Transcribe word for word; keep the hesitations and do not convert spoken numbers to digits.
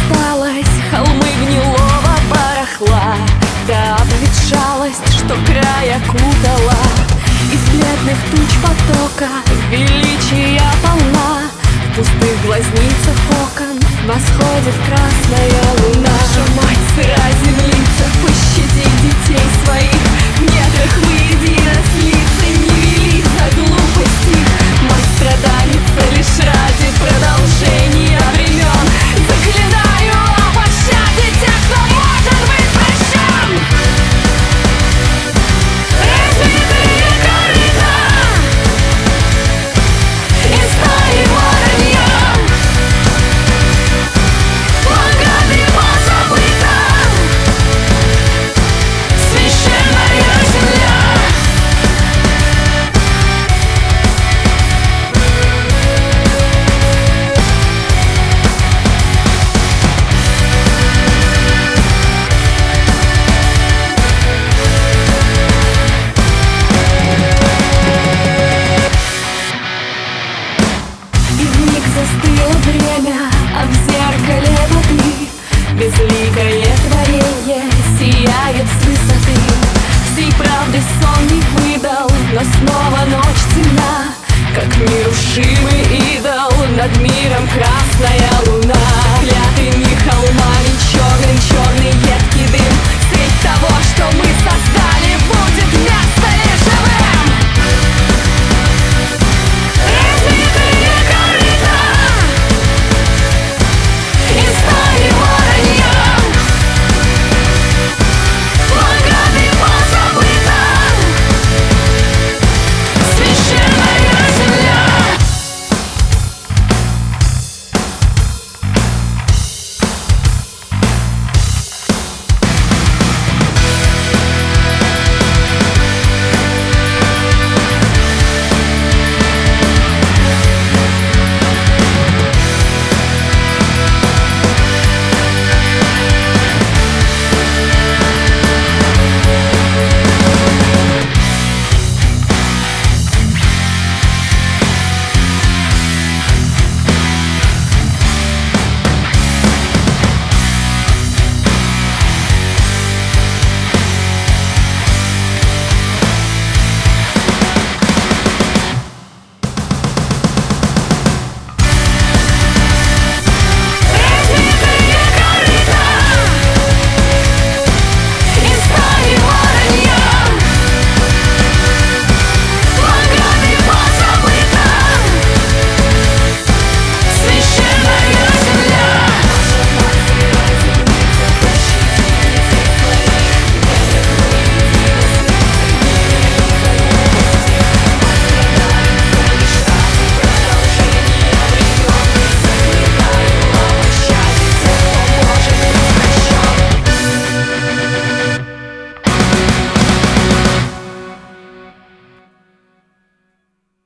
осталось, холмы гнилого барахла, да обветшалость, что край окутала. Из бледных туч потока величия полна, в пустых глазницах окон восходит красная луна. Наша мать сыра землица, пощади детей своих, в недрах воедино слиться не вели за глупости. Мать страдалица лишь ради продолжения времен, заклинаю о пощаде тех, кто может быть прощен. Разбитые корыта из стаи воронья, богатый позабыта священная земля. И вмиг застыло время, а в зеркале воды безликое творение сияет с высоты. Всей правды сон не выдал, но снова ночь темна, как нерушимый идол, над миром красная луна. Клятыми холма